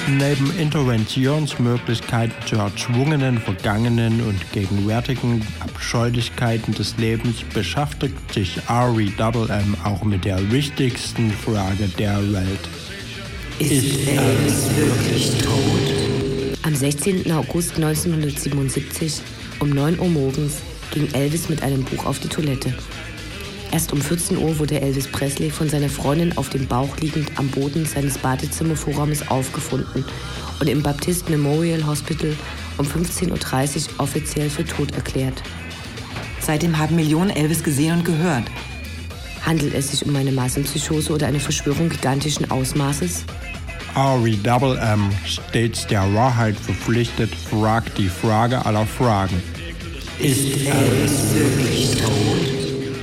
Neben Interventionsmöglichkeiten zu erzwungenen, vergangenen und gegenwärtigen Abscheulichkeiten des Lebens beschäftigt sich REM auch mit der wichtigsten Frage der Welt. Ist Elvis wirklich tot? Am 16. August 1977 um 9 Uhr morgens ging Elvis mit einem Buch auf die Toilette. Erst um 14 Uhr wurde Elvis Presley von seiner Freundin auf dem Bauch liegend am Boden seines Badezimmervorraumes aufgefunden und im Baptist Memorial Hospital um 15.30 Uhr offiziell für tot erklärt. Seitdem haben Millionen Elvis gesehen und gehört. Handelt es sich um eine Massenpsychose oder eine Verschwörung gigantischen Ausmaßes? REM, stets der Wahrheit verpflichtet, fragt die Frage aller Fragen. Ist Elvis wirklich tot?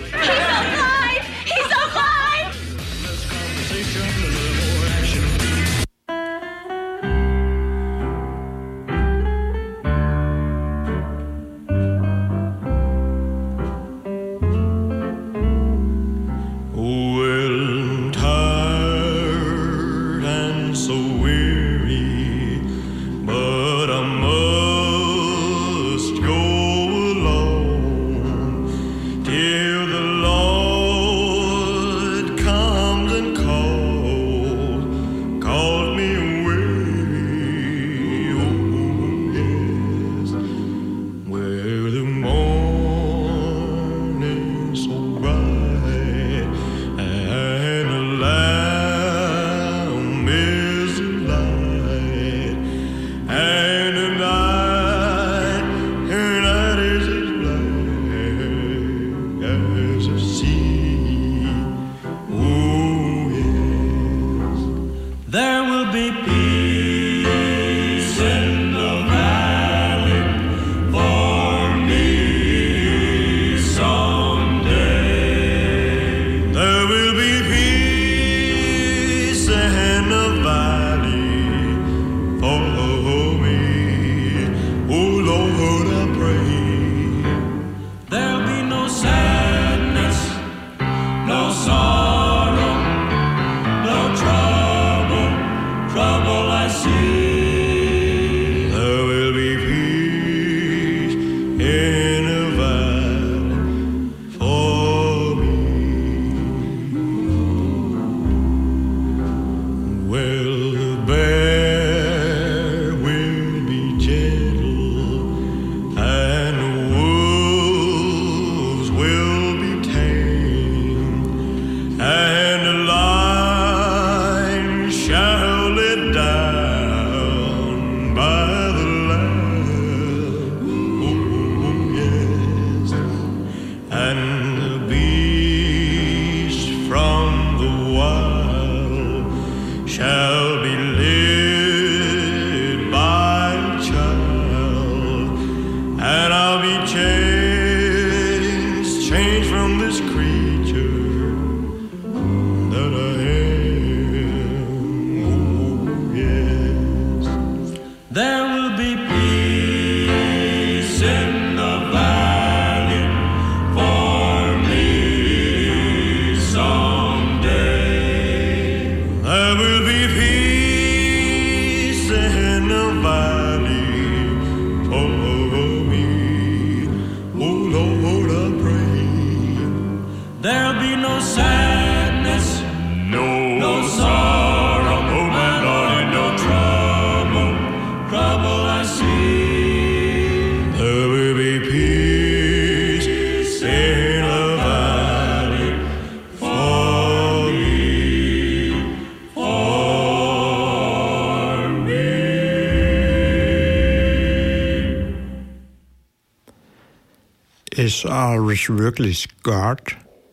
Ist Elvis wirklich Gott?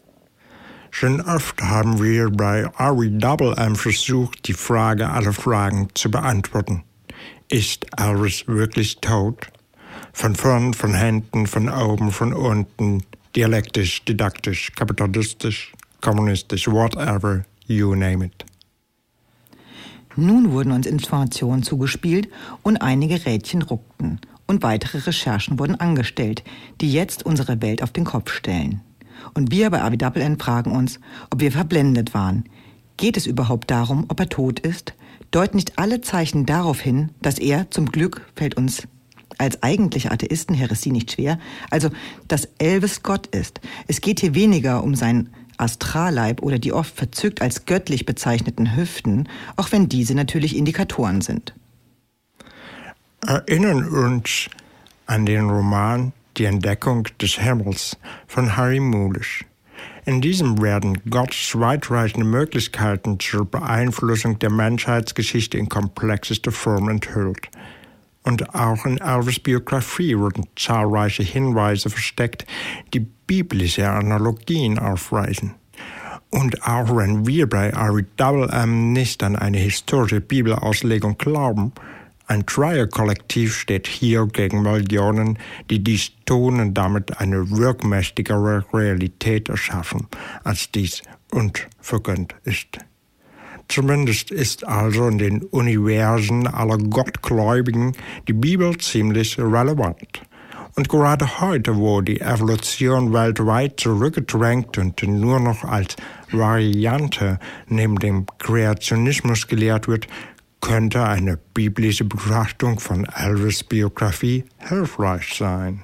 Schon oft haben wir bei REM versucht, die Frage aller Fragen zu beantworten. Ist Elvis wirklich tot? Von vorn, von hinten, von oben, von unten, dialektisch, didaktisch, kapitalistisch, kommunistisch, whatever, you name it. Nun wurden uns Informationen zugespielt und einige Rädchen ruckten. Und weitere Recherchen wurden angestellt, die jetzt unsere Welt auf den Kopf stellen. Und wir bei REM fragen uns, ob wir verblendet waren. Geht es überhaupt darum, ob er tot ist? Deuten nicht alle Zeichen darauf hin, dass er, zum Glück fällt uns als eigentliche Atheisten Häresie nicht schwer, also dass Elvis Gott ist. Es geht hier weniger um seinen Astralleib oder die oft verzückt als göttlich bezeichneten Hüften, auch wenn diese natürlich Indikatoren sind. Erinnern uns an den Roman Die Entdeckung des Himmels von Harry Mulisch. In diesem werden Gottes weitreichende Möglichkeiten zur Beeinflussung der Menschheitsgeschichte in komplexeste Form enthüllt. Und auch in Elvis' Biografie wurden zahlreiche Hinweise versteckt, die biblische Analogien aufweisen. Und auch wenn wir bei REWM nicht an eine historische Bibelauslegung glauben, ein Dreierkollektiv steht hier gegen Millionen, die dies tun und damit eine wirkmächtigere Realität erschaffen, als dies uns vergönnt ist. Zumindest ist also in den Universen aller Gottgläubigen die Bibel ziemlich relevant. Und gerade heute, wo die Evolution weltweit zurückgedrängt und nur noch als Variante neben dem Kreationismus gelehrt wird, könnte eine biblische Betrachtung von Elvis' Biografie hilfreich sein.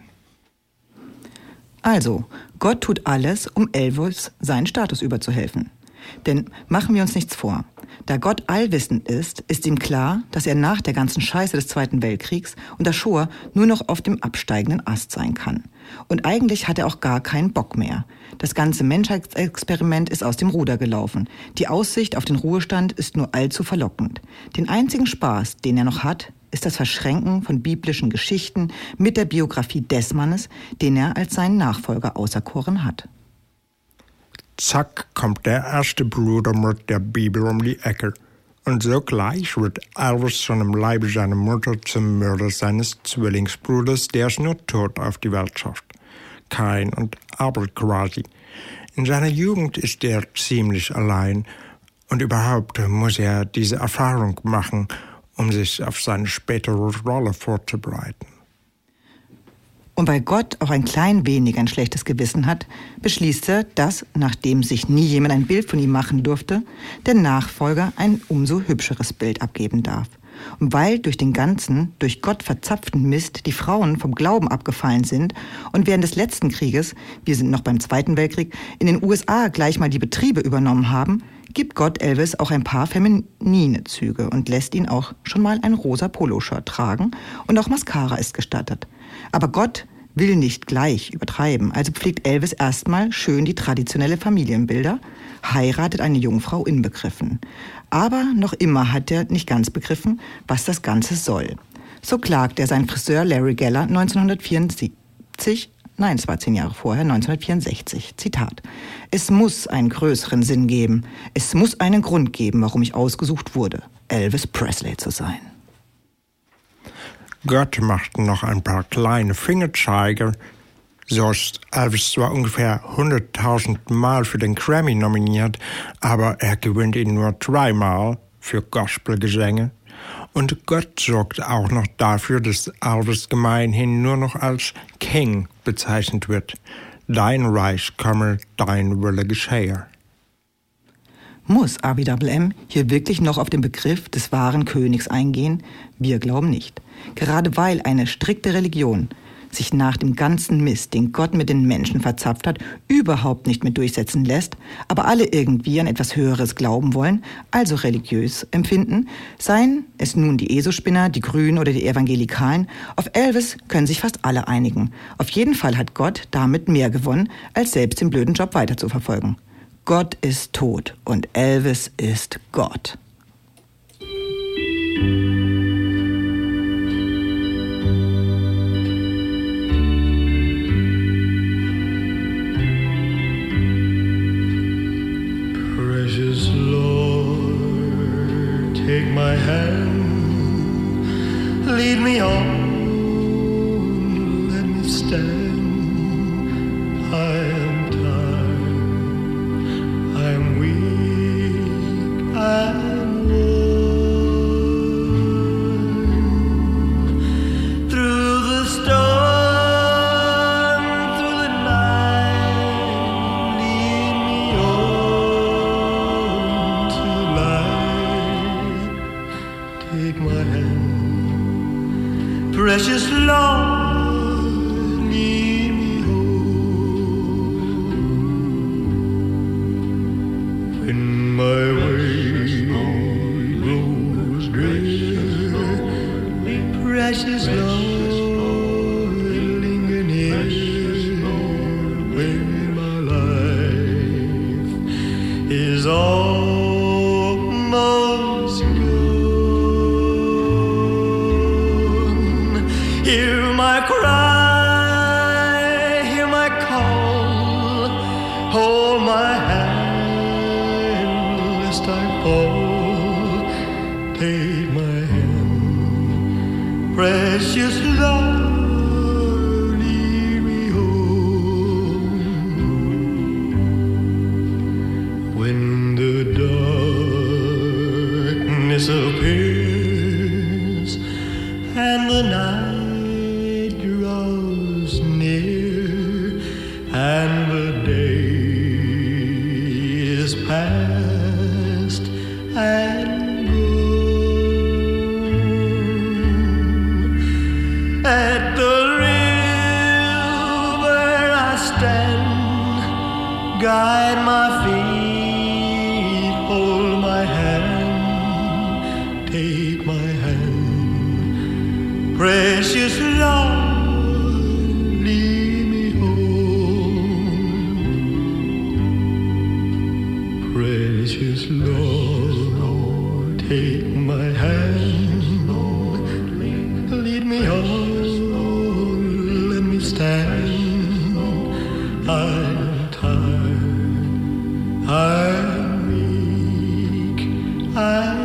Also, Gott tut alles, um Elvis seinen Status überzuhelfen. Denn machen wir uns nichts vor. Da Gott allwissend ist, ist ihm klar, dass er nach der ganzen Scheiße des Zweiten Weltkriegs unter Schur nur noch auf dem absteigenden Ast sein kann. Und eigentlich hat er auch gar keinen Bock mehr. Das ganze Menschheitsexperiment ist aus dem Ruder gelaufen. Die Aussicht auf den Ruhestand ist nur allzu verlockend. Den einzigen Spaß, den er noch hat, ist das Verschränken von biblischen Geschichten mit der Biografie des Mannes, den er als seinen Nachfolger auserkoren hat. Zack kommt der erste Bruder mit der Bibel um die Ecke. Und sogleich wird Elvis schon im Leibe seiner Mutter zum Mörder seines Zwillingsbruders, der es nur tot auf die Welt schafft. Kain und Abel quasi. In seiner Jugend ist er ziemlich allein und überhaupt muss er diese Erfahrung machen, um sich auf seine spätere Rolle vorzubereiten. Und weil Gott auch ein klein wenig ein schlechtes Gewissen hat, beschließt er, dass, nachdem sich nie jemand ein Bild von ihm machen durfte, der Nachfolger ein umso hübscheres Bild abgeben darf. Und weil durch den ganzen, durch Gott verzapften Mist die Frauen vom Glauben abgefallen sind und während des letzten Krieges, wir sind noch beim Zweiten Weltkrieg, in den USA gleich mal die Betriebe übernommen haben, gibt Gott Elvis auch ein paar feminine Züge und lässt ihn auch schon mal ein rosa Poloshirt tragen und auch Mascara ist gestattet. Aber Gott will nicht gleich übertreiben, also pflegt Elvis erstmal schön die traditionelle Familienbilder, heiratet eine Jungfrau inbegriffen. Aber noch immer hat er nicht ganz begriffen, was das Ganze soll. So klagt er seinen Friseur Larry Geller 1964, nein, es war 10 Jahre vorher, 1964, Zitat: Es muss einen größeren Sinn geben, es muss einen Grund geben, warum ich ausgesucht wurde, Elvis Presley zu sein. Gott machte noch ein paar kleine Fingerzeige. So ist Elvis zwar ungefähr 100.000 Mal für den Grammy nominiert, aber er gewinnt ihn nur 3 Mal für Gospelgesänge. Und Gott sorgt auch noch dafür, dass Elvis gemeinhin nur noch als King bezeichnet wird. Dein Reich komme, dein Wille geschehe. Muss REWM hier wirklich noch auf den Begriff des wahren Königs eingehen? Wir glauben nicht. Gerade weil eine strikte Religion sich nach dem ganzen Mist, den Gott mit den Menschen verzapft hat, überhaupt nicht mehr durchsetzen lässt, aber alle irgendwie an etwas Höheres glauben wollen, also religiös empfinden, seien es nun die ESO-Spinner, die Grünen oder die Evangelikalen, auf Elvis können sich fast alle einigen. Auf jeden Fall hat Gott damit mehr gewonnen, als selbst den blöden Job weiterzuverfolgen. Gott ist tot und Elvis ist Gott. Precious Lord, take my hand, lead me on, let me stand. I am tired, I am weak, I am worn. Through the storm, through the night, lead me on to light. Precious Lord, lead me home. When my way grows drear, precious Lord, linger near. When my life is almost gone, hear my cry, hear my call, hold my hand lest I fall. Take my hand, precious Lord, lead me home. When the darkness appears and the night draws near, and the day is past and gone. At the river I stand, guide my feet, hold my hand, take my hand, precious Lord, lead me home. Precious Lord, take my hand, lead me home, let me stand. I'm tired, I'm weak, I'm